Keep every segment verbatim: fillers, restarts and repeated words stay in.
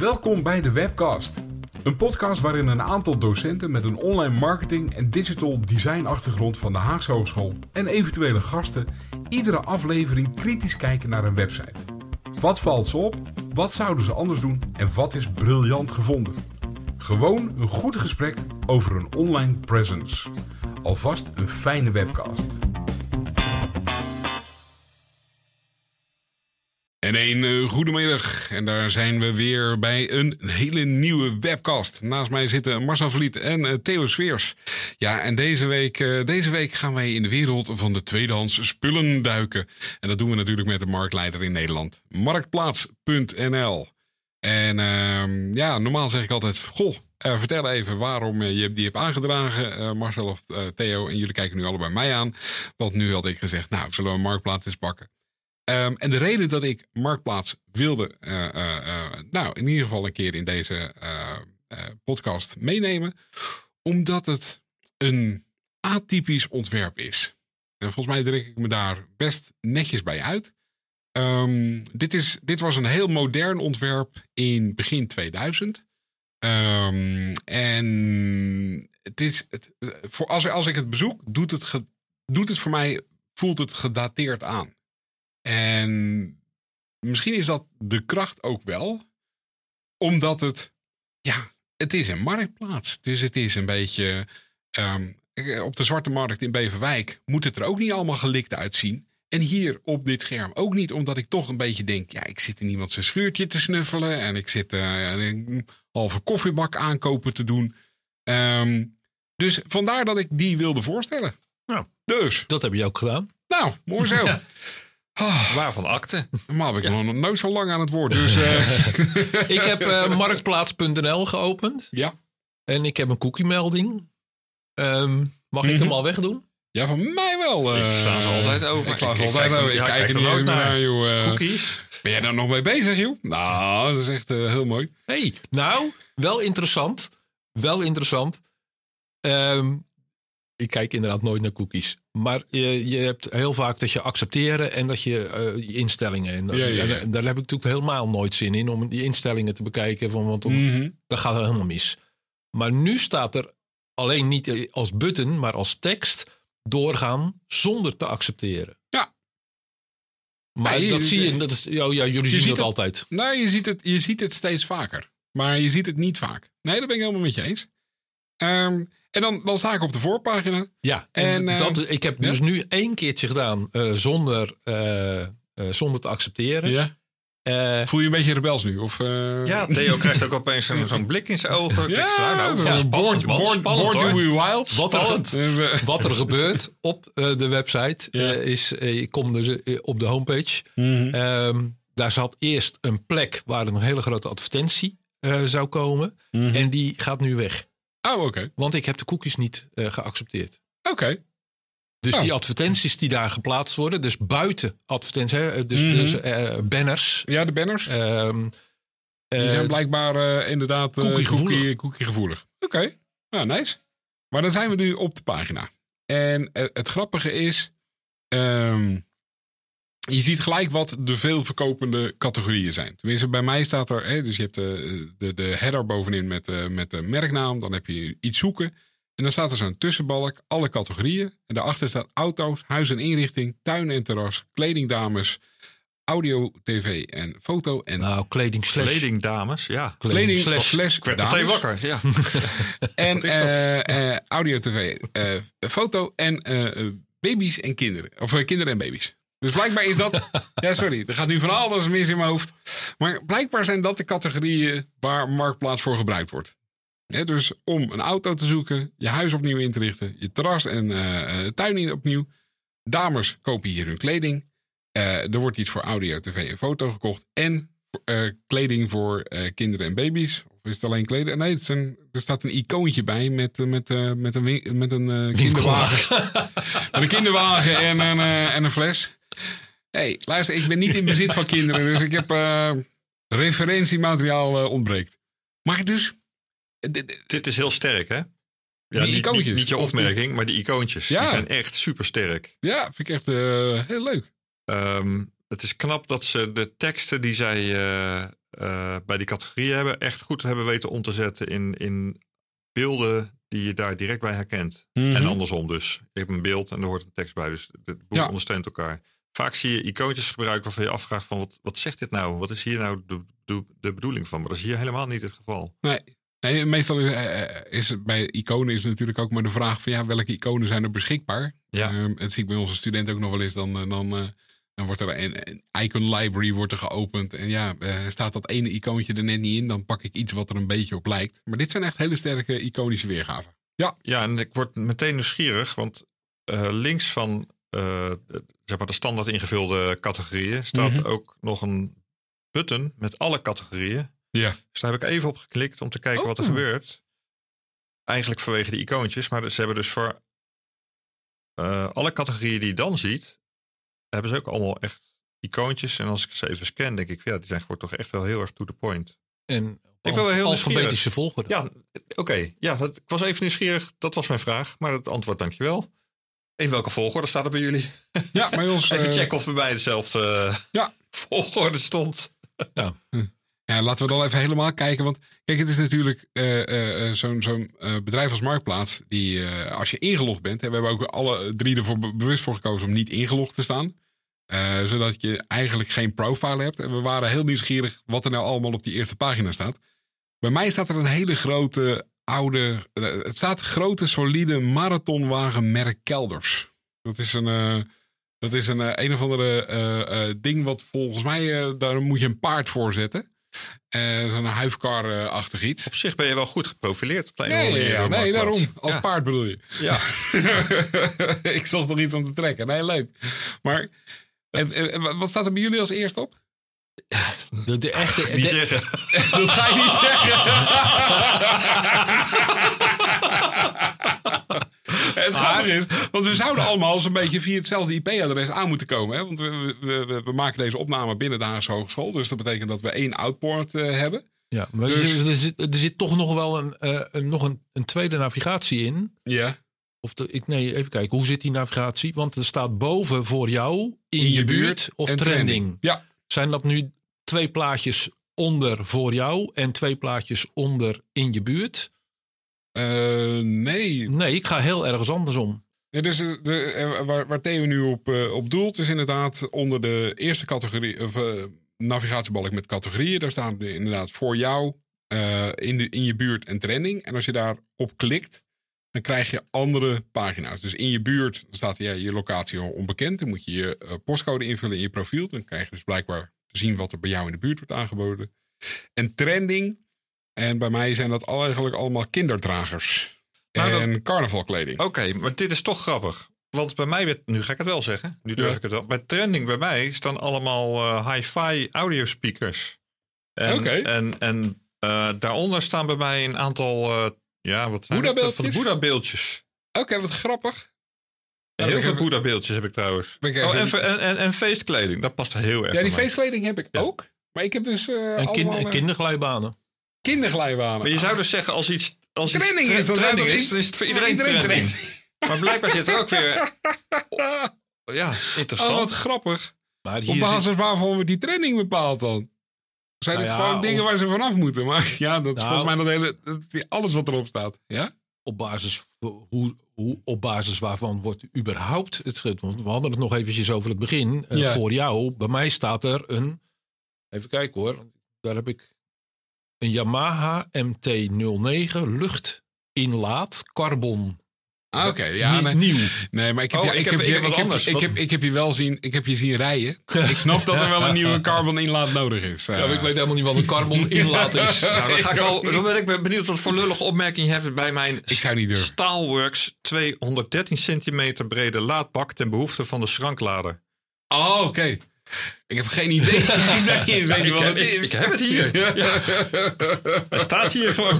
Welkom bij de Webcast. Een podcast waarin een aantal docenten met een online marketing en digital design achtergrond van de Haagse Hogeschool en eventuele gasten iedere aflevering kritisch kijken naar een website. Wat valt ze op? Wat zouden ze anders doen? En wat is briljant gevonden? Gewoon een goed gesprek over een online presence. Alvast een fijne webcast. En een uh, goedemiddag. En daar zijn we weer bij een hele nieuwe webcast. Naast mij zitten Marcel Verliet en uh, Theo Sweers. Ja, en deze week, uh, deze week gaan wij in de wereld van de tweedehands spullen duiken. En dat doen we natuurlijk met de marktleider in Nederland. Marktplaats punt n l. En uh, ja, normaal zeg ik altijd, goh, uh, vertel even waarom uh, je die hebt aangedragen, uh, Marcel of uh, Theo. En jullie kijken nu allebei mij aan. Want nu had ik gezegd, nou, zullen we een marktplaats eens pakken. Um, en de reden dat ik Marktplaats wilde, uh, uh, uh, nou in ieder geval een keer in deze uh, uh, podcast meenemen, omdat het een atypisch ontwerp is. En volgens mij druk ik me daar best netjes bij uit. Um, dit, is, dit was een heel modern ontwerp in begin tweeduizend. Um, en het is, het, voor als, als ik het bezoek, doet het, ge, doet het voor mij, voelt het gedateerd aan. En misschien is dat de kracht ook wel. Omdat het, ja, het is een marktplaats. Dus het is een beetje, um, op de Zwarte Markt in Beverwijk moet het er ook niet allemaal gelikt uitzien. En hier op dit scherm ook niet, omdat ik toch een beetje denk, ja, ik zit in iemand zijn schuurtje te snuffelen. En ik zit uh, een halve koffiebak aankopen te doen. Um, dus vandaar dat ik die wilde voorstellen. Nou, dus. Dat heb je ook gedaan. Nou, mooi zo. Ja. Oh, waarvan akte? Maar heb ik ja. nog nooit zo lang aan het woord. Dus, uh... ik heb uh, marktplaats punt n l geopend. Ja. En ik heb een cookie-melding. Um, mag mm-hmm. ik hem al wegdoen? Ja, van mij wel. Uh, ik sla ze altijd over. Ik sla ze altijd over. Ik ja, kijk er niet nooit naar, naar, joh. Uh, cookies. Ben jij daar nog mee bezig, joh? Nou, dat is echt uh, heel mooi. Hey, nou, wel interessant. Wel interessant. Um, ik kijk inderdaad nooit naar cookies. Maar je, je hebt heel vaak dat je accepteren en dat je uh, je instellingen. En, ja, ja, ja. en daar heb ik natuurlijk helemaal nooit zin in om die instellingen te bekijken. Van, want om, mm-hmm. dat gaat helemaal mis. Maar nu staat er alleen niet als button, maar als tekst doorgaan zonder te accepteren. Ja. Maar ja, dat je, zie je, dat is, oh ja, jullie zien dat het, altijd. Nee, je ziet, het, je ziet het steeds vaker. Maar je ziet het niet vaak. Nee, dat ben ik helemaal met je eens. Um, En dan, dan sta ik op de voorpagina. Ja, en, en dat, ik heb dus ja? nu één keertje gedaan uh, zonder, uh, uh, zonder te accepteren. Ja. Uh, Voel je een beetje rebels nu? Of, uh... Ja, Theo krijgt ook opeens zo'n, zo'n blik in zijn ogen. Ja, nou, nou, ja, spannend, born, born, spannend, born to be wild. Wat er, wat er gebeurt op uh, de website ja. uh, is, uh, ik kom dus uh, op de homepage. Mm-hmm. Um, daar zat eerst een plek waar een hele grote advertentie uh, zou komen. Mm-hmm. En die gaat nu weg. Oh, oké. Okay. Want ik heb de cookies niet uh, geaccepteerd. Oké. Okay. Dus oh. die advertenties die daar geplaatst worden, dus buiten advertenties, hè, dus, mm-hmm. dus uh, banners. Ja, de banners. Um, die uh, zijn blijkbaar uh, inderdaad uh, cookie gevoelig. Cookie, cookie gevoelig. Oké, okay. Nou, nice. Maar dan zijn we nu op de pagina. En uh, het grappige is, um, je ziet gelijk wat de veel verkopende categorieën zijn. Tenminste, bij mij staat er, hè, dus je hebt de, de, de header bovenin met, uh, met de merknaam. Dan heb je iets zoeken. En dan staat er zo'n tussenbalk, alle categorieën. En daarachter staat auto's, huis en inrichting, tuin en terras, kledingdames, audio, tv en foto. En nou, kleding slash. Kledingdames, ja. Kleding, kleding slash, slash ik werd meteen wakker, ja. En uh, uh, audio, tv, uh, foto en uh, baby's en kinderen. Of uh, kinderen en baby's. Dus blijkbaar is dat... Ja, sorry. Er gaat nu van alles mis in mijn hoofd. Maar blijkbaar zijn dat de categorieën waar Marktplaats voor gebruikt wordt. Ja, dus om een auto te zoeken, je huis opnieuw in te richten, je terras en uh, tuin in opnieuw. Dames kopen hier hun kleding. Uh, er wordt iets voor audio, tv en foto gekocht. En uh, kleding voor uh, kinderen en baby's. Of is het alleen kleding? Nee, het is een, er staat een icoontje bij met, met, uh, met een, met een uh, kinderwagen. Met een kinderwagen en een, uh, en een fles. Hey, luister, ik ben niet in bezit van kinderen, dus ik heb uh, referentiemateriaal uh, ontbreekt. Maar dus... D- d- Dit is heel sterk, hè? Ja, die niet, icoontjes. Niet, niet je opmerking, die... maar die icoontjes. Ja. Die zijn echt super sterk. Ja, vind ik echt uh, heel leuk. Um, het is knap dat ze de teksten die zij uh, uh, bij die categorieën hebben, echt goed hebben weten om te zetten in, in beelden die je daar direct bij herkent. Mm-hmm. En andersom dus. Je hebt een beeld en er hoort een tekst bij. Dus het boek ja. ondersteunt elkaar. Vaak zie je icoontjes gebruiken waarvan je afvraagt van wat, wat zegt dit nou? Wat is hier nou de, de, de bedoeling van? Maar dat is hier helemaal niet het geval. Nee. Nee, meestal is, is bij iconen is natuurlijk ook maar de vraag van ja, welke iconen zijn er beschikbaar? Ja. Uh, het zie ik bij onze studenten ook nog wel eens. Dan, dan, uh, dan wordt er een, een icon library wordt er geopend. En ja, uh, staat dat ene icoontje er net niet in, dan pak ik iets wat er een beetje op lijkt. Maar dit zijn echt hele sterke iconische weergaven. Ja, ja en ik word meteen nieuwsgierig, want uh, links van uh, zeg maar de standaard ingevulde categorieën staat mm-hmm. ook nog een button met alle categorieën. Ja. Dus daar heb ik even op geklikt om te kijken oh. wat er gebeurt. Eigenlijk vanwege de icoontjes. Maar ze hebben dus voor uh, alle categorieën die je dan ziet, hebben ze ook allemaal echt icoontjes. En als ik ze even scan, denk ik, ja, die zijn gewoon toch echt wel heel erg to the point. En ik ben wel heel alfabetische volgorde. Ja, oké. Okay. Ja, dat, ik was even nieuwsgierig. Dat was mijn vraag. Maar het antwoord, dankjewel. In welke volgorde staat er bij jullie? Ja, bij ons. Even uh... checken of bij mij dezelfde uh, ja. volgorde stond. Ja. Ja, laten we dan even helemaal kijken. Want kijk, het is natuurlijk uh, uh, zo'n, zo'n uh, bedrijf als Marktplaats. Die uh, als je ingelogd bent. Hè, we hebben ook alle drie ervoor be- bewust voor gekozen om niet ingelogd te staan. Uh, zodat je eigenlijk geen profile hebt. En we waren heel nieuwsgierig wat er nou allemaal op die eerste pagina staat. Bij mij staat er een hele grote oude. Uh, het staat grote solide marathonwagen merk Kelders. Dat is een. Uh, dat is een uh, een of andere uh, uh, ding wat volgens mij. Uh, daar moet je een paard voor zetten. Uh, zo'n huifkar-achtig iets. Op zich ben je wel goed geprofileerd. Op de nee, manier, ja, nee, daarom. Als ja. paard bedoel je. Ja. Ik zocht nog iets om te trekken. Nee, leuk. Maar en, en, wat staat er bij jullie als eerst op? De, de echte... Niet de, zeggen. Dat ga je niet zeggen. Het grappige is, want we zouden allemaal zo'n beetje via hetzelfde I P-adres aan moeten komen. Hè? Want we, we, we, we maken deze opname binnen de Haagse Hogeschool. Dus dat betekent dat we één outport uh, hebben. Ja, maar dus, er, er, zit, er zit toch nog wel een, uh, een, nog een, een tweede navigatie in. Ja. Of de, ik, nee, even kijken. Hoe zit die navigatie? Want er staat boven voor jou, in, in je, je buurt, buurt of trending. trending. Ja. Zijn dat nu twee plaatjes onder voor jou en twee plaatjes onder in je buurt? Uh, nee. Nee, ik ga heel ergens andersom. Ja, dus de, waar, waar Theo nu op, uh, op doelt is inderdaad onder de eerste categorie, of uh, navigatiebalk met categorieën. Daar staan inderdaad voor jou, uh, in, de, in je buurt en trending. En als je daarop klikt, dan krijg je andere pagina's. Dus in je buurt dan staat ja, je locatie al onbekend. Dan moet je je uh, postcode invullen in je profiel. Dan krijg je dus blijkbaar te zien wat er bij jou in de buurt wordt aangeboden. En trending. En bij mij zijn dat eigenlijk allemaal kinderdragers. Nou, en dat... carnavalkleding. Oké, okay, maar dit is toch grappig. Want bij mij, nu ga ik het wel zeggen. Nu durf ja. ik het wel. Bij trending bij mij staan allemaal uh, hi-fi audio speakers. Oké. Okay. En, en uh, daaronder staan bij mij een aantal... Uh, ja, wat zijn het? Van de Boeddha-beeldjes. Oké, okay, wat grappig. Ja, heel veel even... Boeddha-beeldjes heb ik trouwens. Ik oh, en, en, en, en feestkleding, dat past heel erg. Ja, die feestkleding heb ik ja. ook. Maar ik heb dus uh, en, kind, allemaal, en kinderglijbanen. Kinderglijbanen. Maar je zou dus zeggen als iets... Als trending iets tra- is, dan, trending is, is, dan is het voor iedereen, iedereen trending. trending. Maar blijkbaar zit er ook weer... Oh, ja, interessant. Oh, wat grappig. Maar op basis zit... waarvan wordt die trending bepaald dan? Zijn nou het ja, gewoon dingen op... waar ze vanaf moeten? Maar ja, dat is nou, volgens mij dat hele, dat, alles wat erop staat. Ja? Op basis, hoe, hoe, op basis waarvan wordt überhaupt het schrift? Want we hadden het nog eventjes over het begin. Ja. Uh, voor jou, bij mij staat er een... Even kijken hoor. Daar heb ik een Yamaha M T nul negen luchtinlaat carbon. Ah, oké, okay, ja, nee. nieuw. Nee, maar ik heb, oh, ja, ik, ik, heb, heb, ik, ik, heb, ik, heb, ik, heb, ik heb je wel zien, ik heb je zien rijden. Ik snap dat er wel een nieuwe carbon inlaat nodig is. Uh, ja, ik weet helemaal niet wat een carbon inlaat is. Nou, dan, ga ik al, dan ben ik benieuwd wat voor lullige opmerking je hebt bij mijn ik zou niet durven. Staalworks tweehonderddertien centimeter brede laadbak ten behoefte van de schranklader. Oh, oké. Okay. Ik heb geen idee. Ik zeg je eens weten wat het is. Ik, ik heb het hier. Ja. Hij staat hier gewoon.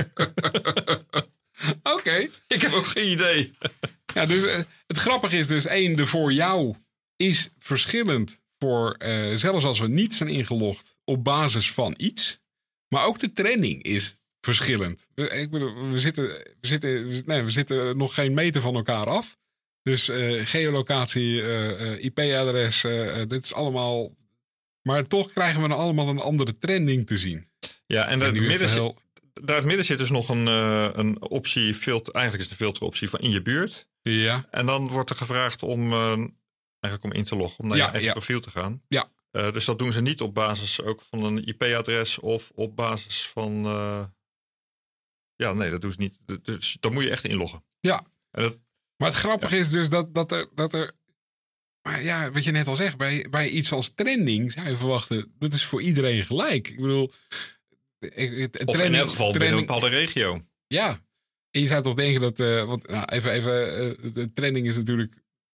Oké. Okay. Ik heb ook geen idee. Ja, dus uh, het grappige is dus één, de voor jou is verschillend voor uh, zelfs als we niet zijn ingelogd op basis van iets. Maar ook de trending is verschillend. Ik bedoel, we zitten, we zitten, nee, we zitten nog geen meter van elkaar af. Dus uh, geolocatie, uh, uh, I P-adres, uh, dit is allemaal Maar toch krijgen we dan allemaal een andere trending te zien. Ja, en daar nu in het midden, even zit, daar in het midden zit dus nog een, uh, een optie, filter, eigenlijk is het een filteroptie van in je buurt. Ja. En dan wordt er gevraagd om, uh, eigenlijk om in te loggen, om naar Ja, je eigen ja. profiel te gaan. Ja. Uh, dus dat doen ze niet op basis ook van een I P-adres of op basis van... Uh, ja, nee, dat doen ze niet. Dus dan moet je echt inloggen. Ja. En dat, Maar het grappige ja. is dus dat, dat, er, dat er... Maar ja, wat je net al zegt, bij, bij iets als trending zou je verwachten, dat is voor iedereen gelijk. Ik bedoel... Het, het of trending, in elk geval trending, binnen een bepaalde regio. Ja. En je zou toch denken dat... Uh, want nou, even, even uh, de trending is natuurlijk...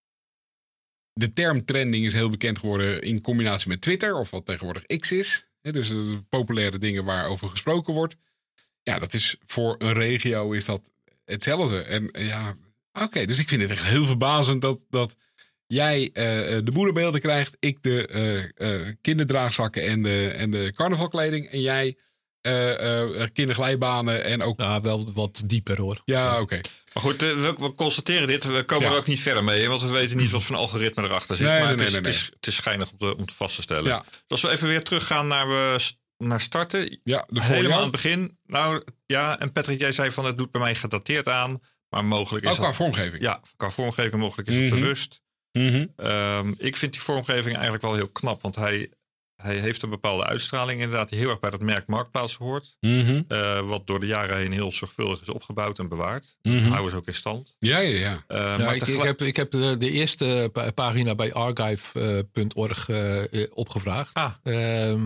De term trending is heel bekend geworden in combinatie met Twitter, of wat tegenwoordig X is. He, dus dat is populaire dingen waarover gesproken wordt. Ja, dat is voor een regio is dat hetzelfde. En ja, oké, okay, dus ik vind het echt heel verbazend dat, dat jij uh, de moederbeelden krijgt, ik de uh, uh, kinderdraagzakken en de, en de carnavalkleding, en jij uh, uh, kinderglijbanen en ook... Nou, wel wat dieper hoor. Ja, oké. Okay. Maar goed, we, we constateren dit. We komen ja. er ook niet verder mee. Want we weten niet wat voor een algoritme erachter zit. Nee, maar nee, het, is, nee, nee, het, is, het is schijnig om te, om te vast te stellen. Ja. Dus als we even weer teruggaan naar, we, naar starten. Ja, de helemaal aan het begin. Nou ja, en Patrick, jij zei van het doet bij mij gedateerd aan. Maar mogelijk is ook qua dat, vormgeving. Ja, qua vormgeving mogelijk is het mm-hmm. bewust. Mm-hmm. Um, ik vind die vormgeving eigenlijk wel heel knap. Want hij... Hij heeft een bepaalde uitstraling inderdaad die heel erg bij dat merk Marktplaats hoort. Mm-hmm. Uh, wat door de jaren heen heel zorgvuldig is opgebouwd en bewaard. Mm-hmm. Houden ze ook in stand. Ja, ja, ja. Uh, ja maar ik, tegelijk... ik, heb, ik heb de, de eerste pagina bij archive punt org uh, opgevraagd. Ah. Uh,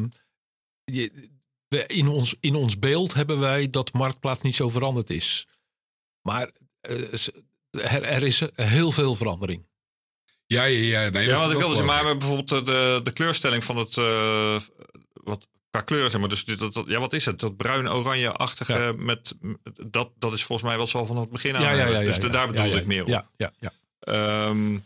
je, we, in, ons, in ons beeld hebben wij dat Marktplaats niet zo veranderd is. Maar uh, er, er is heel veel verandering. Ja, ja, ja. Nee, ja, want ik wilde ze maar bijvoorbeeld de, de kleurstelling van het, uh, wat qua kleur zeg maar. Dus dit, dat, dat, ja, wat is het? Dat bruin-oranje-achtige ja. met dat, dat is volgens mij wel zo van het begin aan. Ja, ja, ja, dus ja, de, ja, daar bedoelde ja, ja, ik meer op. Ja, ja, ja. Um,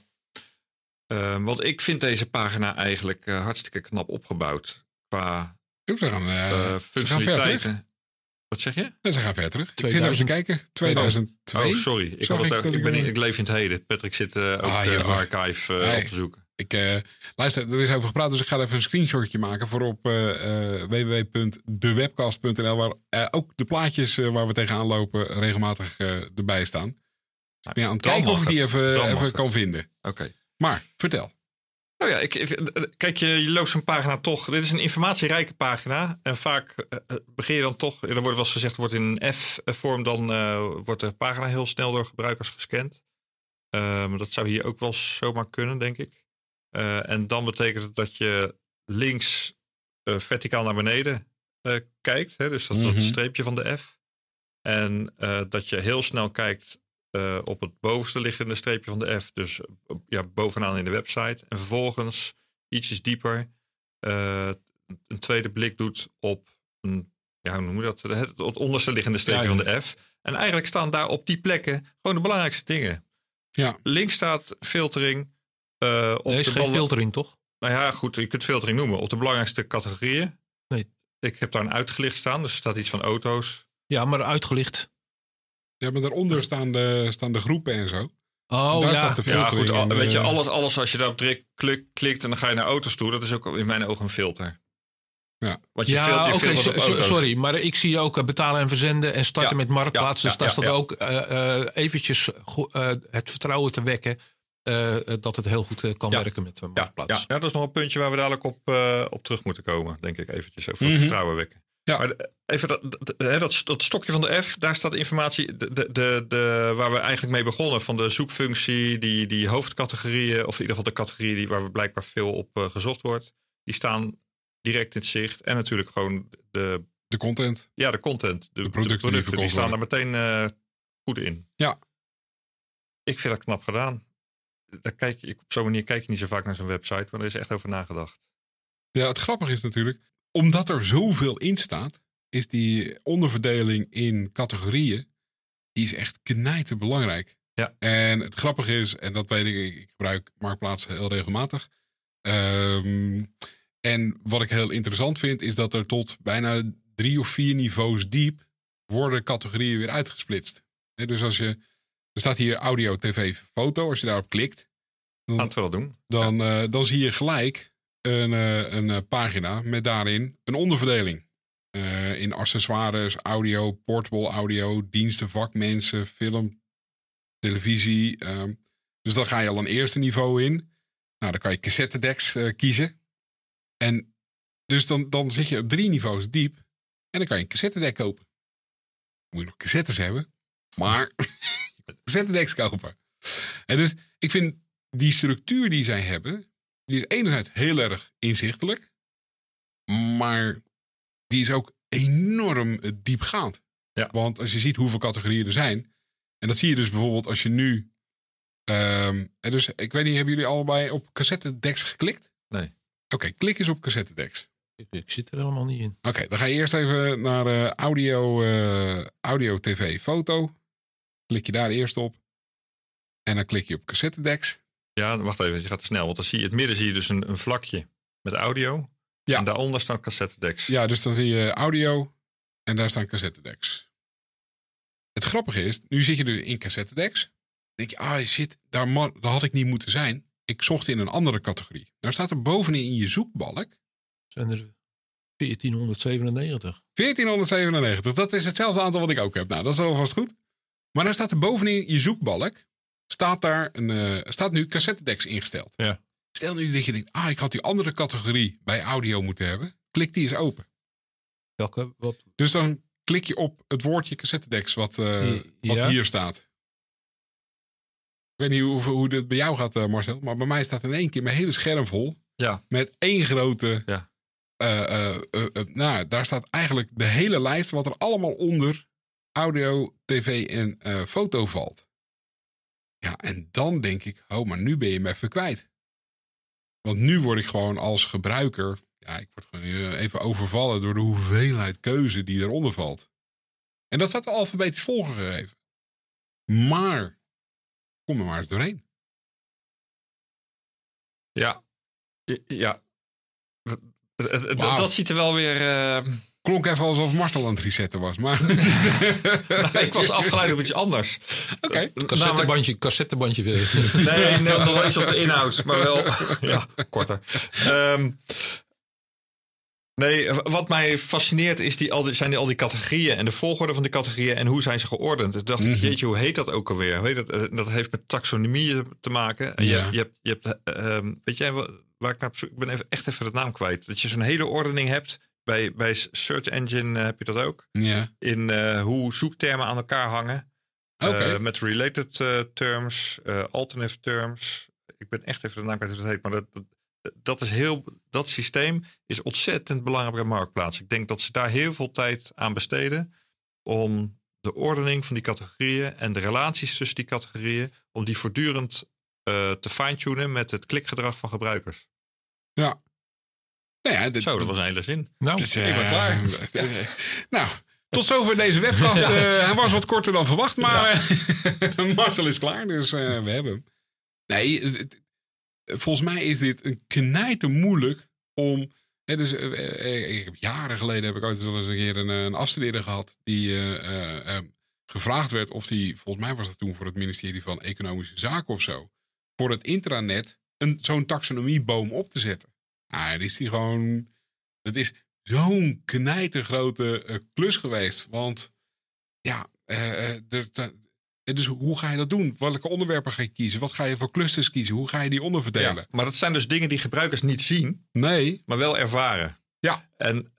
um, want ik vind deze pagina eigenlijk uh, hartstikke knap opgebouwd qua Ze gaan, uh, uh, functionaliteiten. Wat zeg je? Ja, ze gaan ver terug. tweeduizend, ik zit even te kijken. tweeduizend twee. Oh, sorry. Ik, had het, ik, ik, ben in, ik leef in het heden. Patrick zit uh, ook ah, de archive uh, nee. op te zoeken. Ik, uh, luister, er is over gepraat, dus ik ga even een screenshotje maken voor op uh, uh, w w w punt de webcast punt n l, waar uh, ook de plaatjes uh, waar we tegenaan lopen regelmatig uh, erbij staan. Dus ik ben aan het kijken of ik die even, even kan vinden. Oké. Okay. Maar, vertel. Nou ja, ik, ik, kijk, je, je loopt zo'n pagina toch. Dit is een informatierijke pagina. En vaak uh, begin je dan toch. Er wordt wel eens gezegd, wordt in een F-vorm. Dan uh, wordt de pagina heel snel door gebruikers gescand. Uh, dat zou hier ook wel zomaar kunnen, denk ik. Uh, en dan betekent het dat je links uh, verticaal naar beneden uh, kijkt. Hè? Dus dat, mm-hmm. dat streepje van de F. En uh, dat je heel snel kijkt. Uh, op het bovenste liggende streepje van de F. Dus uh, ja, bovenaan in de website. En vervolgens ietsjes dieper uh, een tweede blik doet op een, ja, hoe noem je dat? Het, het onderste liggende streepje ja, ja. van de F. En eigenlijk staan daar op die plekken gewoon de belangrijkste dingen. Ja. Links staat filtering. Uh, op nee, is de geen bal- filtering, toch? Nou ja, goed, je kunt filtering noemen. Op de belangrijkste categorieën. Nee. Ik heb daar een uitgelicht staan. Dus er staat iets van auto's. Ja, maar uitgelicht. Ja, maar daaronder staan de, staan de groepen en zo. Oh en daar ja, staat de ja filtering. goed. Al, en, weet je, uh, alles, alles als je daarop direct klik, klikt en dan ga je naar auto's toe. Dat is ook in mijn ogen een filter. Ja, Want je ja fil- je oké, filtert so, op auto's. sorry. Maar ik zie ook betalen en verzenden en starten Ja, met Marktplaats. ja, dus ja, daar ja, staat ja. ook uh, uh, eventjes go- uh, het vertrouwen te wekken. Uh, dat het heel goed uh, kan Ja. werken met uh, Ja, Marktplaats. ja, ja, dat is nog een puntje waar we dadelijk op, uh, op terug moeten komen. Denk ik eventjes over Mhm. het vertrouwen wekken. Ja. Maar de- even dat, dat, dat, dat stokje van de F, daar staat informatie de, de, de, de, waar we eigenlijk mee begonnen. Van de zoekfunctie, die, die hoofdcategorieën, of in ieder geval de categorieën die, waar we blijkbaar veel op uh, gezocht wordt. Die staan direct in het zicht. En natuurlijk gewoon de, de content. ja, de content. De, De producten die die, verkocht staan daar meteen uh, goed in. Ja. Ik vind dat knap gedaan. Daar kijk je, op zo'n manier kijk je niet zo vaak naar zo'n website, maar er is echt over nagedacht. Ja, het grappige is natuurlijk, omdat er zoveel in staat, is die onderverdeling in categorieën, die is echt knijten belangrijk. Ja. En het grappige is, en dat weet ik, ik gebruik Marktplaats heel regelmatig. Um, en wat ik heel interessant vind, is dat er tot bijna drie of vier niveaus diep worden categorieën weer uitgesplitst. He, dus als je, er staat hier audio, tv, foto. Als je daarop klikt, dan, Laten we dat doen. dan, uh, dan zie je gelijk een, uh, een uh, pagina met daarin een onderverdeling. Uh, in accessoires, audio, portable audio, diensten, vakmensen, film, televisie. Uh, dus dan ga je al een eerste niveau in. Nou, dan kan je cassettedecks uh, kiezen. En dus dan, dan zit je op drie niveaus diep. En dan kan je een cassettedek kopen. Dan moet je nog cassettes hebben. Maar cassettedecks kopen. En dus ik vind die structuur die zij hebben, die is enerzijds heel erg inzichtelijk. Maar die is ook enorm diepgaand. Ja. Want als je ziet hoeveel categorieën er zijn. En dat zie je dus bijvoorbeeld als je nu... Um, en dus, ik weet niet, hebben jullie allebei op cassettedecks geklikt? Nee. Oké, okay, klik eens op cassettedecks. Ik, ik zit er helemaal niet in. Oké, okay, dan ga je eerst even naar uh, audio, uh, audio, tv, foto. Klik je daar eerst op. En dan klik je op cassettedecks. Ja, wacht even, je gaat te snel. Want dan zie je, in het midden zie je dus een, een vlakje met audio. Ja. En daaronder staan cassettedecks. Ja, dus dan zie je audio en daar staan cassettedecks. Het grappige is, nu zit je dus in cassettedecks. Dan denk je, ah shit, daar, man, daar had ik niet moeten zijn. Ik zocht in een andere categorie. Daar staat er bovenin in je zoekbalk. Zijn er veertienhonderdzevenennegentig. veertienhonderdzevenennegentig, dat is hetzelfde aantal wat ik ook heb. Nou, dat is alvast goed. Maar daar staat er bovenin je zoekbalk. Staat daar een, uh, staat nu cassettedecks ingesteld. Ja. Stel nu dat je denkt, ah, ik had die andere categorie bij audio moeten hebben. Klik die eens open. Welke? Wat? Dus dan klik je op het woordje cassettedecks wat, uh, ja. wat hier staat. Ik weet niet hoe, hoe dit bij jou gaat, uh, Marcel. Maar bij mij staat in één keer mijn hele scherm vol. Ja. Met één grote... Ja. Uh, uh, uh, uh, nou, daar staat eigenlijk de hele lijst wat er allemaal onder audio, tv en uh, foto valt. Ja, en dan denk ik, oh, maar nu ben je me even kwijt. Want nu word ik gewoon als gebruiker... Ja, ik word gewoon even overvallen door de hoeveelheid keuze die eronder valt. En dat staat alfabetisch volgegeven. Maar, kom er maar eens doorheen. Ja. Ja. Wow. Dat ziet er wel weer... Uh... Klonk even alsof Marcel aan het resetten was. Maar nou, ik was afgeleid op iets anders. Oké. Okay. Cassettebandje, cassettebandje. Nee, nee, nog eens op de inhoud. Maar wel, ja, korter. Um, nee, wat mij fascineert is die, al die, zijn die, al die categorieën en de volgorde van de categorieën en hoe zijn ze geordend. Ik dacht, mm-hmm. jeetje, hoe heet dat ook alweer? Weet dat, dat heeft met taxonomie te maken. En ja. je, je hebt, je hebt um, weet jij waar ik naar op zoek? Ik ben even, echt even de naam kwijt. Dat je zo'n hele ordening hebt. Bij, bij Search Engine uh, heb je dat ook. Ja. In uh, hoe zoektermen aan elkaar hangen. Okay. Uh, met related uh, terms, uh, alternative terms. Ik ben echt even de naam kwijt hoe dat heet. Maar dat, dat, dat, is heel, dat systeem is ontzettend belangrijk bij Marktplaats. Ik denk dat ze daar heel veel tijd aan besteden. Om de ordening van die categorieën en de relaties tussen die categorieën. Om die voortdurend uh, te fine-tunen met het klikgedrag van gebruikers. Ja. Nou ja, dit, Zo, dat was een hele zin. Nou, dus, uh, ik ben klaar. Uh, nou, tot zover deze webcast. Ja. Uh, hij was wat korter dan verwacht, maar ja. uh, Marcel is klaar, dus uh, we hebben hem. Nee, het, het, volgens mij is dit een knijter moeilijk om... Hè, dus, uh, uh, ik heb, jaren geleden heb ik ooit wel eens een keer een, een afstudeerder gehad... die uh, uh, uh, gevraagd werd of die, volgens mij was dat toen voor het ministerie van Economische Zaken of zo... voor het intranet een, zo'n taxonomieboom op te zetten. Ah, dat is die gewoon. Het is zo'n knijtergrote uh, klus geweest. Want ja, uh, de, de, dus hoe ga je dat doen? Welke onderwerpen ga je kiezen? Wat ga je voor clusters kiezen? Hoe ga je die onderverdelen? Ja, maar dat zijn dus dingen die gebruikers niet zien. Nee. Maar wel ervaren. Ja. En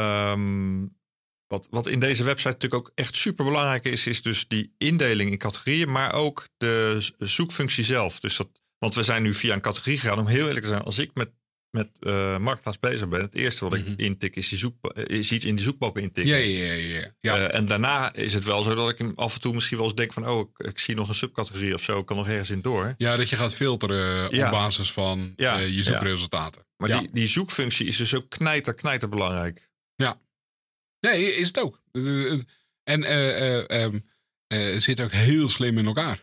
um, wat, wat in deze website natuurlijk ook echt super belangrijk is, is dus die indeling in categorieën, maar ook de zoekfunctie zelf. Dus dat, want we zijn nu via een categorie gegaan. Om heel eerlijk te zijn, als ik met met uh, Marktplaats bezig ben. Het eerste wat mm-hmm. ik intik is, die zoek, is iets in die zoekbalk intikken. Ja, ja, ja, ja. Uh, en daarna is het wel zo dat ik af en toe misschien wel eens denk van, oh, ik, ik zie nog een subcategorie of zo, ik kan nog ergens in door. Ja, dat je gaat filteren ja. op basis van ja. uh, je zoekresultaten. Ja. Maar ja. die, die zoekfunctie is dus ook knijter, knijter belangrijk. Ja. Nee, is het ook. En uh, uh, um, uh, zit ook heel slim in elkaar.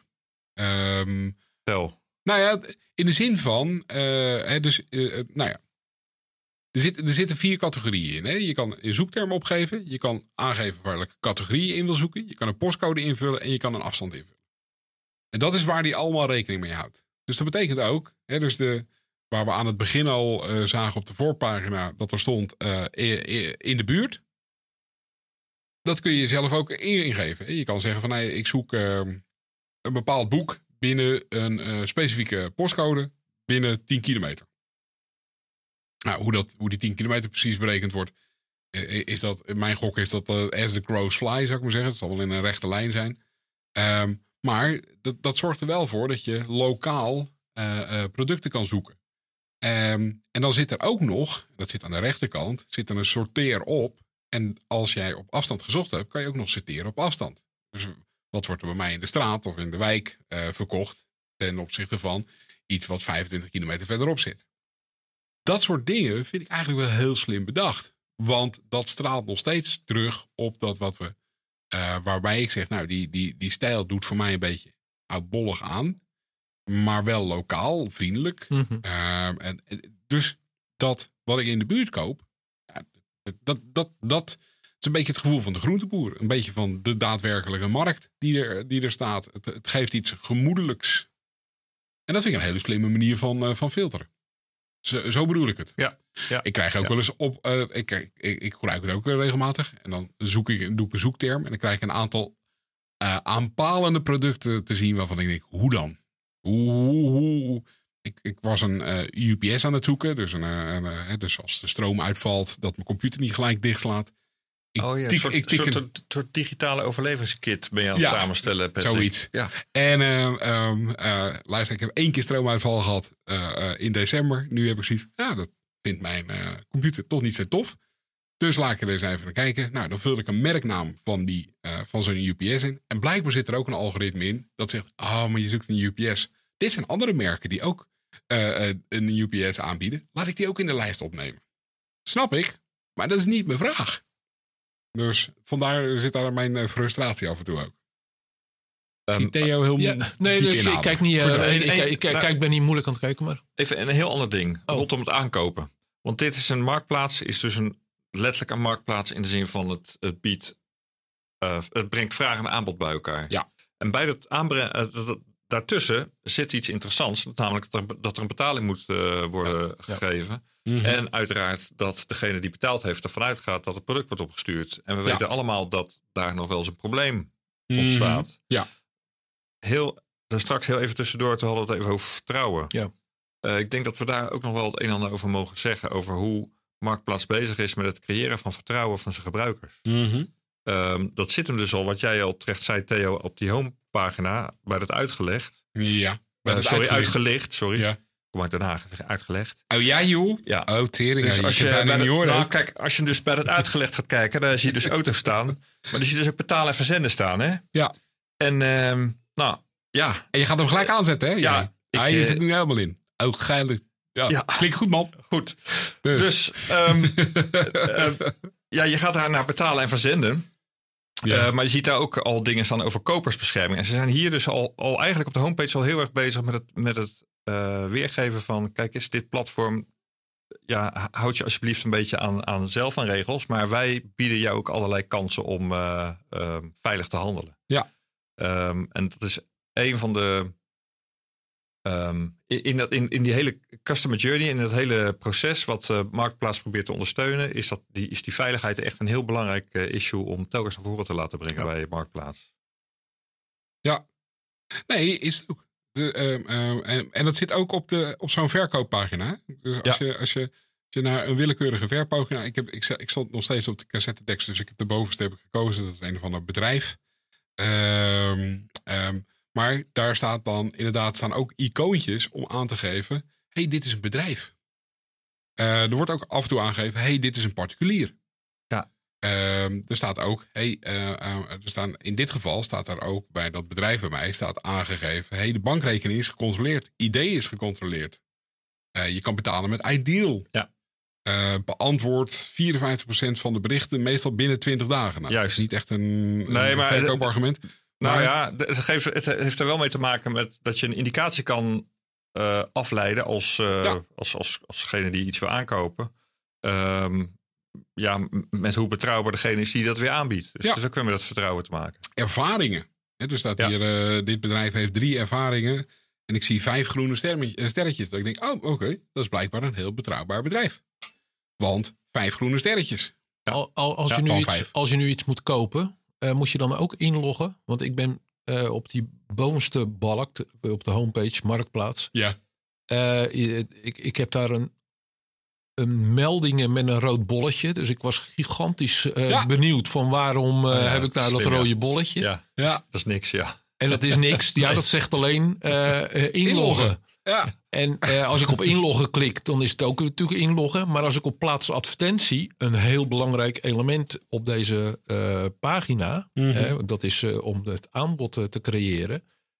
Um, Tel. Nou ja, in de zin van, uh, hè, dus, uh, nou ja, er, zit, er zitten vier categorieën in. Hè? Je kan een zoekterm opgeven, je kan aangeven welke categorie je in wil zoeken, je kan een postcode invullen en je kan een afstand invullen. En dat is waar die allemaal rekening mee houdt. Dus dat betekent ook, hè, dus de, waar we aan het begin al uh, zagen op de voorpagina dat er stond uh, in de buurt. Dat kun je zelf ook ingeven. Je kan zeggen van nee, ik zoek uh, een bepaald boek binnen een uh, specifieke postcode binnen tien kilometer. Nou, hoe, dat, hoe die tien kilometer precies berekend wordt, is dat, mijn gok is dat uh, as the crows fly, zou ik maar zeggen. Het zal wel in een rechte lijn zijn. Um, maar dat, dat zorgt er wel voor dat je lokaal uh, uh, producten kan zoeken. Um, en dan zit er ook nog, dat zit aan de rechterkant, zit er een sorteer op. En als jij op afstand gezocht hebt, kan je ook nog sorteren op afstand. Dus wat wordt er bij mij in de straat of in de wijk uh, verkocht ten opzichte van iets wat vijfentwintig kilometer verderop zit. Dat soort dingen vind ik eigenlijk wel heel slim bedacht. Want dat straalt nog steeds terug op dat wat we... Uh, waarbij ik zeg, nou, die, die, die stijl doet voor mij een beetje oudbollig aan. Maar wel lokaal, vriendelijk. Mm-hmm. Uh, en, dus dat wat ik in de buurt koop... Ja, dat, dat, dat is een beetje het gevoel van de groenteboer. Een beetje van de daadwerkelijke markt die er, die er staat. Het, het geeft iets gemoedelijks. En dat vind ik een hele slimme manier van, uh, van filteren. Zo, zo bedoel ik het. Ja, ja, ik krijg ook ja. wel eens op. Uh, ik, ik, ik gebruik het ook regelmatig. En dan zoek ik, doe ik een zoekterm. En dan krijg ik een aantal uh, aanpalende producten te zien. Waarvan ik denk, hoe dan? Hoe, hoe, hoe? Ik, ik was een uh, U P S aan het zoeken. Dus, een, een, uh, dus als de stroom uitvalt, dat mijn computer niet gelijk dichtslaat. Ik oh ja, tik, een soort, ik tik soort, een soort digitale overlevingskit ben je aan het ja, samenstellen, Patrick. Zoiets. Ja. En uh, um, uh, luister, ik heb één keer stroomuitval gehad uh, uh, in december. Nu heb ik zoiets, ja, dat vindt mijn uh, computer toch niet zo tof. Dus laat ik er eens even naar kijken. Nou, dan vulde ik een merknaam van, die, uh, van zo'n U P S in. En blijkbaar zit er ook een algoritme in dat zegt, oh, maar je zoekt een U P S. Dit zijn andere merken die ook uh, uh, een U P S aanbieden. Laat ik die ook in de lijst opnemen. Snap ik, maar dat is niet mijn vraag. Dus vandaar zit daar mijn frustratie af en toe ook. Ik zie Theo heel ja, nee, nee ik, ik kijk niet. Uh, nee, ik, ik, ik, nou, kijk, ben niet moeilijk aan het kijken, maar even een heel ander ding oh. rondom het aankopen. Want dit is een marktplaats, is dus een letterlijk een marktplaats in de zin van het, het biedt, uh, het brengt vraag en aanbod bij elkaar. Ja. En bij dat aanbrengen, uh, daartussen zit iets interessants, namelijk dat er, dat er een betaling moet uh, worden ja. gegeven. Ja. Mm-hmm. En uiteraard dat degene die betaald heeft ervan uitgaat dat het product wordt opgestuurd. En we ja. weten allemaal dat daar nog wel eens een probleem ontstaat. Mm-hmm. Ja. Heel, daar straks heel even tussendoor te hadden we het even over vertrouwen. Ja. Uh, ik denk dat we daar ook nog wel het een en ander over mogen zeggen. Over hoe Marktplaats bezig is met het creëren van vertrouwen van zijn gebruikers. Mm-hmm. Um, dat zit hem dus al, wat jij al terecht zei, Theo, op die homepagina. Bij dat uitgelegd. Ja. Bij uh, dat sorry, uitgelicht. uitgelicht. Sorry. Ja. Kom uit Den Haag, uitgelegd. Oh ja, joh? Ja. Oh, tering. Dus ja, als je, je bij de, nou, kijk, als je dus bij het uitgelegd gaat kijken, dan zie je dus auto's staan. Maar dan zie je dus ook betalen en verzenden staan, hè? Ja. En, um, nou, ja. En je gaat hem gelijk aanzetten, hè? Ja. Ik, ah, je uh, zit nu helemaal in. Oh, geil. Ja, ja. Klinkt goed, man. Goed. Dus, dus um, uh, ja, je gaat daar naar betalen en verzenden. Ja. Uh, maar je ziet daar ook al dingen staan over kopersbescherming. En ze zijn hier dus al, al eigenlijk op de homepage al heel erg bezig met het, met het uh, weergeven van, kijk eens, dit platform, ja, houd je alsjeblieft een beetje aan, aan zelf aan regels. Maar wij bieden jou ook allerlei kansen om uh, uh, veilig te handelen. Ja. Um, en dat is een van de... Um, in, in, dat, in, in die hele customer journey, in het hele proces wat uh, Marktplaats probeert te ondersteunen, is, dat die, is die veiligheid echt een heel belangrijk uh, issue om telkens naar voren te laten brengen ja. bij Marktplaats. Ja, nee, is het ook. De, um, um, en, en dat zit ook op, de, op zo'n verkooppagina. Dus als, ja. je, als, je, als je naar een willekeurige verpagina, ik, heb, ik, ik stond nog steeds op de cassettetekst, dus ik heb de bovenste heb ik gekozen. Dat is een of ander bedrijf. Um, um, Maar daar staat dan inderdaad staan ook icoontjes om aan te geven, hey, dit is een bedrijf. Uh, er wordt ook af en toe aangegeven, hey, dit is een particulier. Ja. Uh, er staat ook, hey, uh, uh, er staan, in dit geval staat er ook bij dat bedrijf bij mij staat aangegeven, hey, de bankrekening is gecontroleerd, I D is gecontroleerd. Uh, je kan betalen met Ideal. Ja. Uh, beantwoord vierenvijftig procent van de berichten meestal binnen twintig dagen. Nou, Juist. Dat is niet echt een, een nee, maar verkoopargument. Nou maar, ja, het, geeft, het heeft er wel mee te maken met dat je een indicatie kan uh, afleiden als, uh, ja. als, als, alsgene die iets wil aankopen. Um, ja, met hoe betrouwbaar degene is die dat weer aanbiedt. Dus, ja. dus ook weer met dat vertrouwen te maken. Ervaringen. He, er staat ja. hier, uh, dit bedrijf heeft drie ervaringen. En ik zie vijf groene sterretjes. Dat ik denk, oh oké, okay, dat is blijkbaar een heel betrouwbaar bedrijf. Want vijf groene sterretjes. Ja. Al, al, als, ja, je nu iets, als je nu iets moet kopen, uh, moet je dan ook inloggen? Want ik ben uh, op die bovenste balk, op de homepage, Marktplaats. Ja. Uh, ik, ik heb daar een, een meldingen met een rood bolletje. Dus ik was gigantisch uh, ja. benieuwd van waarom uh, ja, heb ik daar dat rode ja. bolletje. Ja, ja, dat is niks, ja. En dat is niks. Ja, nee. Dat zegt alleen uh, uh, inloggen. inloggen. Ja. En uh, als ik op inloggen klik, dan is het ook natuurlijk inloggen. Maar als ik op plaats advertentie, een heel belangrijk element op deze uh, pagina. Mm-hmm. uh, dat is uh, om het aanbod uh, te creëren.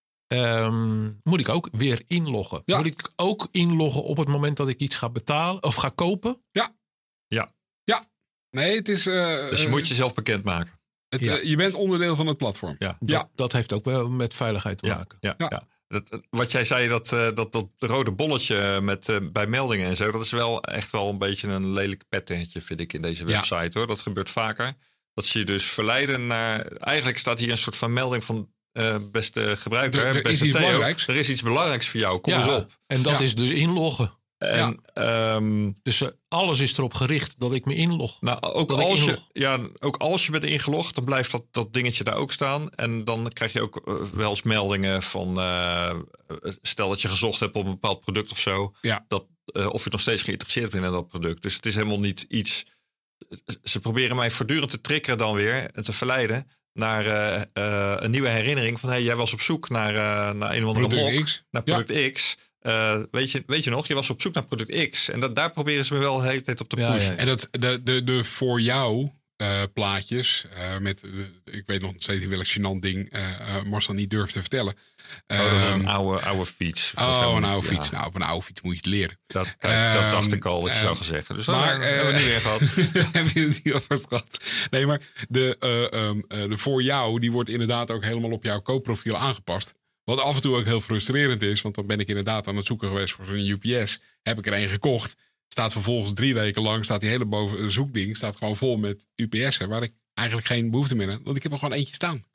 Um, moet ik ook weer inloggen. Ja. Moet ik ook inloggen op het moment dat ik iets ga betalen of ga kopen? Ja. Ja. Ja. Nee, het is... Uh, dus je moet jezelf bekendmaken. Het, ja. uh, je bent onderdeel van het platform. Ja. Dat, ja. dat heeft ook wel met veiligheid te ja. maken. Ja. Ja. Ja. Dat, wat jij zei, dat, dat, dat rode bolletje met, uh, bij meldingen en zo, dat is wel echt wel een beetje een lelijk patternetje, vind ik, in deze website. Ja. Hoor. Dat gebeurt vaker. Dat ze je dus verleiden naar... Eigenlijk staat hier een soort van melding van... Uh, beste gebruiker, er, er beste is Theo, er is iets belangrijks voor jou. Kom ja, eens op. En dat ja. is dus inloggen. En, ja. um, dus uh, alles is erop gericht dat ik me inlog. Nou, ook als, inlog. Je, ja, ook als je bent ingelogd, dan blijft dat, dat dingetje daar ook staan. En dan krijg je ook uh, wel eens meldingen van... Uh, stel dat je gezocht hebt op een bepaald product of zo. Ja. Dat, uh, of je nog steeds geïnteresseerd bent in dat product. Dus het is helemaal niet iets... Ze proberen mij voortdurend te triggeren dan weer en te verleiden... naar uh, uh, een nieuwe herinnering van... hey, jij was op zoek naar, uh, naar een of andere product mok, X. naar product ja. X. Uh, weet, je, weet je nog, je was op zoek naar product X. En dat, daar proberen ze me wel de hele tijd op te pushen. Ja, ja. En dat, de, de, de voor jou uh, plaatjes... Uh, met, uh, ik weet nog steeds niet welk gênant ding... Uh, uh, Marcel niet durft te vertellen. Oh, dat is een oude, oude fiets. Oh, een oude fiets. Ja. Nou, op een oude fiets moet je het leren. Dat, kijk, um, dat dacht ik al dat je um, zou gaan zeggen. Dus maar, uh, hebben we nu weer gehad. hebben we het niet alvast gehad. Nee, maar de, uh, um, uh, de voor jou... die wordt inderdaad ook helemaal op jouw koopprofiel aangepast. Wat af en toe ook heel frustrerend is. Want dan ben ik inderdaad aan het zoeken geweest voor zo'n U P S. Heb ik er een gekocht. Staat vervolgens drie weken lang... staat die hele boven zoekding... staat gewoon vol met U P S'en... waar ik eigenlijk geen behoefte meer heb. Want ik heb er gewoon eentje staan.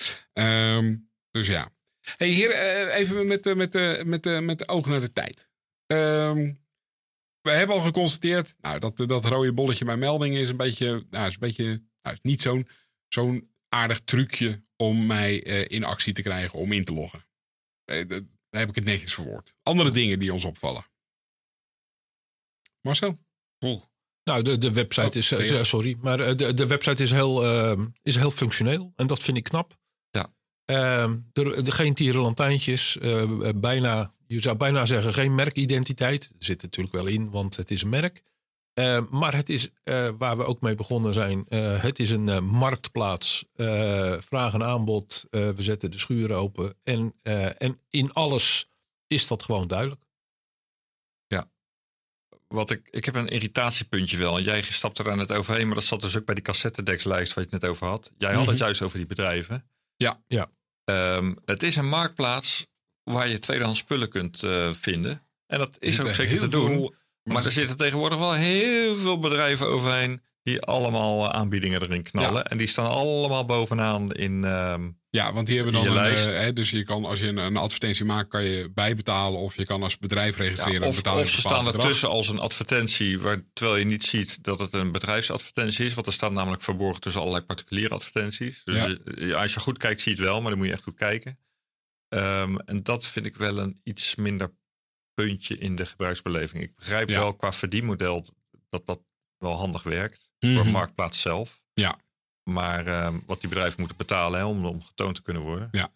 Um, dus ja. Hey, hier uh, even met, uh, met, uh, met, uh, met de oog naar de tijd. Um, we hebben al geconstateerd... Nou, dat, dat rode bolletje bij meldingen is een beetje... Nou, is een beetje nou, is niet zo'n, zo'n aardig trucje... om mij uh, in actie te krijgen om in te loggen. Uh, daar heb ik het netjes verwoord. Andere dingen die ons opvallen. Marcel? Oh. Nou, de, de website oh, is... Uh, sorry, maar de, de website is heel, uh, is heel functioneel. En dat vind ik knap. Ja. Uh, de, de geen tierenlantijntjes. Uh, bijna, je zou bijna zeggen geen merkidentiteit. Er zit natuurlijk wel in, want het is een merk. Uh, maar het is, uh, waar we ook mee begonnen zijn... Uh, het is een uh, marktplaats. Uh, vraag en aanbod. Uh, we zetten de schuren open. En, uh, en in alles is dat gewoon duidelijk. Ja. Wat ik, ik heb een irritatiepuntje wel. En jij stapt er aan het overheen. Maar dat zat dus ook bij die cassettedekslijst... wat je het net over had. Jij had mm-hmm. het juist over die bedrijven. Ja. ja. Um, het is een marktplaats... waar je tweedehands spullen kunt uh, vinden. En dat is ook zeker te doen... Veel... Maar er zitten tegenwoordig wel heel veel bedrijven overheen... die allemaal aanbiedingen erin knallen. Ja. En die staan allemaal bovenaan in um, Ja, want die hebben dan een lijst. Uh, hè, dus je kan, als je een, een advertentie maakt... kan je bijbetalen of je kan als bedrijf registreren. Ja, of, betalen of ze staan ertussen als een advertentie... Waar, terwijl je niet ziet dat het een bedrijfsadvertentie is. Want er staat namelijk verborgen tussen allerlei particuliere advertenties. Dus ja. je, als je goed kijkt, zie je het wel. Maar dan moet je echt goed kijken. Um, en dat vind ik wel een iets minder... puntje in de gebruiksbeleving. Ik begrijp ja. wel qua verdienmodel dat dat wel handig werkt mm-hmm. voor de marktplaats zelf. Ja. Maar um, wat die bedrijven moeten betalen hè, om, om getoond te kunnen worden. Ja.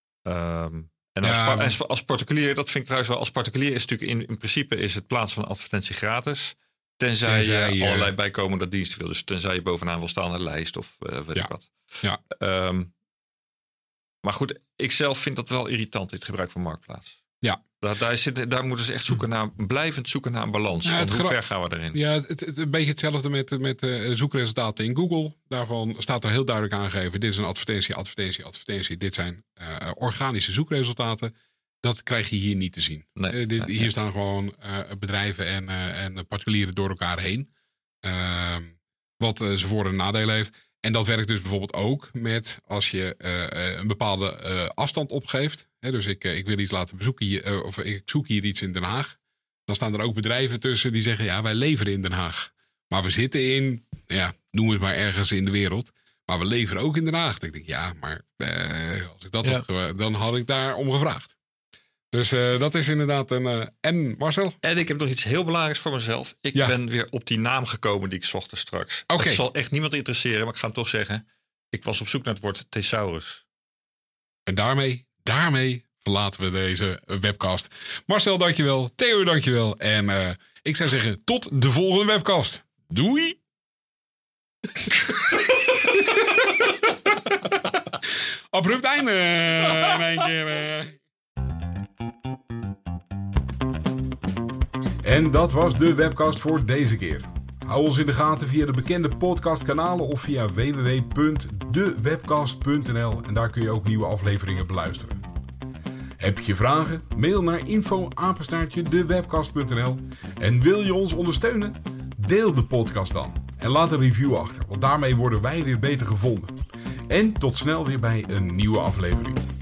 Um, en als, ja, als, als particulier, dat vind ik trouwens wel, als particulier is natuurlijk in, in principe is het plaatsen van een advertentie gratis. Tenzij, tenzij je uh, allerlei bijkomende diensten wil. Dus tenzij je bovenaan wil staan in de lijst of uh, weet ja. ik wat. Ja. Um, maar goed, ik zelf vind dat wel irritant, dit gebruik van marktplaats. Ja. Daar, daar, zit, daar moeten ze echt zoeken naar, blijvend zoeken naar een balans. Ja, hoe gra- ver gaan we erin? Ja, het, het, een beetje hetzelfde met, met uh, zoekresultaten in Google. Daarvan staat er heel duidelijk aangegeven. Dit is een advertentie, advertentie, advertentie. Dit zijn uh, organische zoekresultaten. Dat krijg je hier niet te zien. Nee, uh, dit, nee, hier nee. staan gewoon uh, bedrijven en, uh, en particulieren door elkaar heen. Uh, wat uh, zijn voor- en nadelen heeft. En dat werkt dus bijvoorbeeld ook met als je uh, een bepaalde uh, afstand opgeeft. Hè, dus ik, ik wil iets laten bezoeken hier, of ik zoek hier iets in Den Haag. Dan staan er ook bedrijven tussen die zeggen, ja, wij leveren in Den Haag. Maar we zitten in, ja, noem het maar ergens in de wereld. Maar we leveren ook in Den Haag. Ik denk, ja, maar eh, als ik dat Ja. had, dan had ik daar om gevraagd. Dus uh, dat is inderdaad een... Uh, en Marcel? En ik heb nog iets heel belangrijks voor mezelf. Ik Ja. ben weer op die naam gekomen die ik zocht straks. Oké. Het zal echt niemand interesseren, maar ik ga hem toch zeggen. Ik was op zoek naar het woord thesaurus. En daarmee, daarmee verlaten we deze webcast. Marcel, dankjewel. Theo, dankjewel. En uh, ik zou zeggen, tot de volgende webcast. Doei! Abrupt einde uh, in één keer. Uh. En dat was de webcast voor deze keer. Hou ons in de gaten via de bekende podcastkanalen of via w w w punt de webcast punt n l en daar kun je ook nieuwe afleveringen beluisteren. Heb je vragen? Mail naar info apenstaartje de webcast punt n l en wil je ons ondersteunen? Deel de podcast dan en laat een review achter, want daarmee worden wij weer beter gevonden. En tot snel weer bij een nieuwe aflevering.